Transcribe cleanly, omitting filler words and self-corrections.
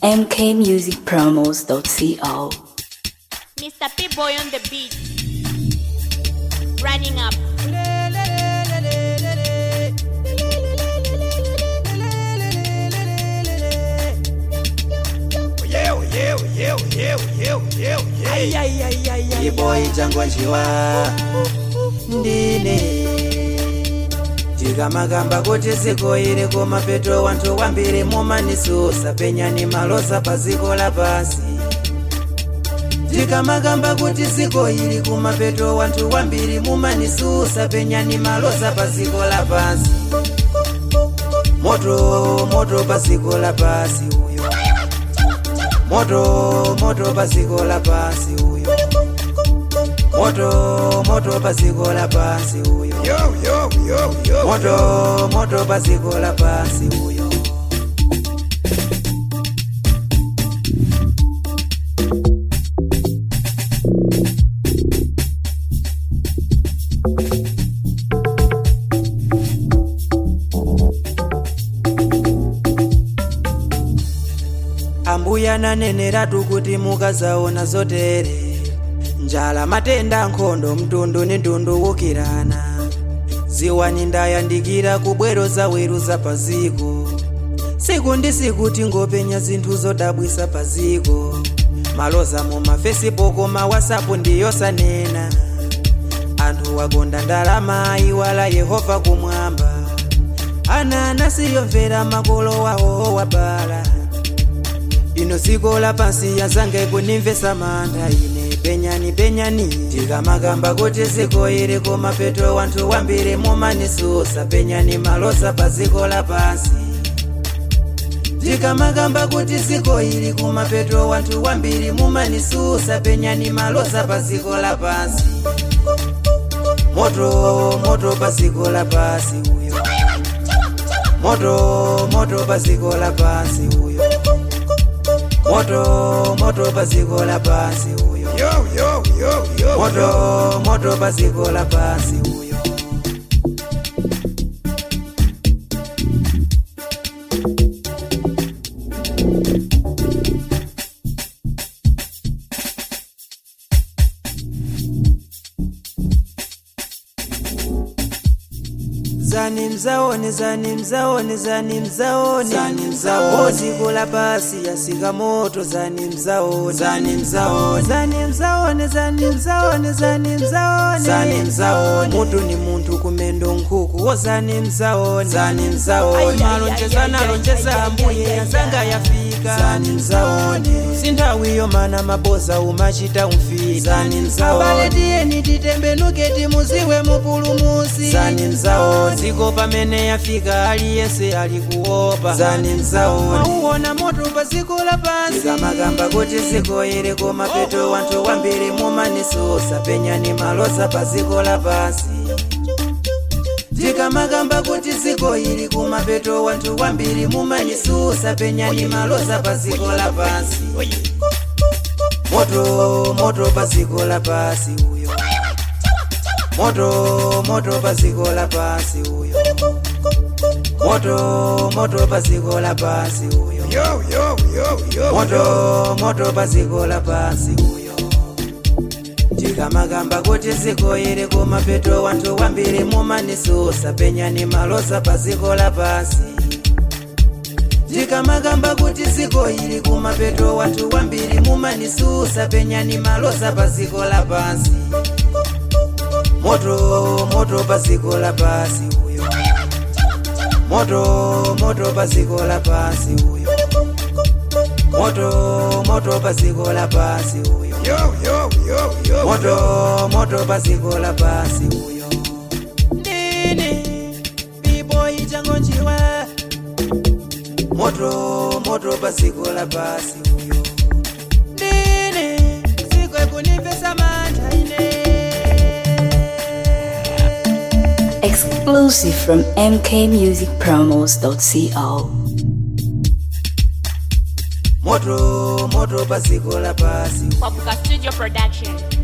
mkmusicpromos.co. Mr. P-Boy on the beat. Running up. P-Boy changu njiwa ndine tikamagamba kuti ziko ili kumapeto wanthu wambiri mumanisusa penyani malosa pa ziko lapasi. Tikamagamba kuti ziko ili kumapeto wanthu wambiri mumanisusa penyani malosa pa ziko lapasi. Moto pa ziko lapasi uyo. Moto pa ziko lapasi uyo. Moto pa ziko lapasi uyo. Moto pa ziko lapasi uyo. Ambuya naneneratu kuti mukazaona zotere, njala, matenda, nkhondo, mtundu ni mtundu wukirana. Ziwani ndayandikira kubwero zaweruza paziko, siku ndi siku tingopenya zinthu zodabwisa paziko. Maloza mu mafacebook ma WhatsApp ndiyosanena, anthu wagonda ndalama iwala Yehova kumwamba. Ana anasiyomvera makolo wawo wabala. Ino ziko lapansi yazange kunimvesa manda ine penyani tikamagamba kuti ziko ili kumapeto wanthu wambiri mumanisusa penyani malosa pa ziko lapansi. Tikamagamba kuti ziko ili kumapeto wanthu wambiri mumanisusa penyani malosa pa ziko lapansi. Moto pa ziko lapasi uyo. Moto pa ziko lapasi uyo. Moto pa ziko lapasi uyo. Moto pa ziko lapasi uyo. Zani mzaone ziko lapasi yasika moto. Zani mzaone mutu ni muntu kumendo nkuku wo. Zani mzaone malonjeza ambuye yazanga yafika. Zani mzaone sinthawiyo mana maboza umachita umfika. Zani mzaone abaletieni titembenuke timuziwe mupulumusi. Zani mzaone ziko pamene yafika aliyese alikuopa. Zani mzaone mauona moto pa ziko lapansi. Tikamagamba kuti ziko ili kumapeto wanthu wambiri mumanisusa penyani malosa pa ziko lapansi. Tikamagamba kuti ziko ili kumapeto wanthu wambiri mumanisusa penyani malosa pa ziko lapansi. Moto pa ziko lapasi uyo. Moto pa ziko lapasi uyo. Moto pa ziko lapasi uyo. Moto pa ziko lapasi uyo. Tikamagamba kuti ziko ili kumapeto wanthu wambiri mumanisusa penyani malosa pa ziko lapasi. Tikamagamba kuti ziko ili kumapeto wanthu wambiri mumanisusa penyani malosa pa ziko lapasi. Moto pa ziko lapasi uyo. Moto pa ziko lapasi uyo. Moto pa ziko lapasi uyo. Moto pa ziko lapasi uyo. Ndine P-Boy changu njiwa. Moto pa ziko lapasi uyo. Ndine ziko kunipesa manda ine. Exclusive from mkmusicpromos.co. Moto pa ziko lapasi. Papuka Studio Production.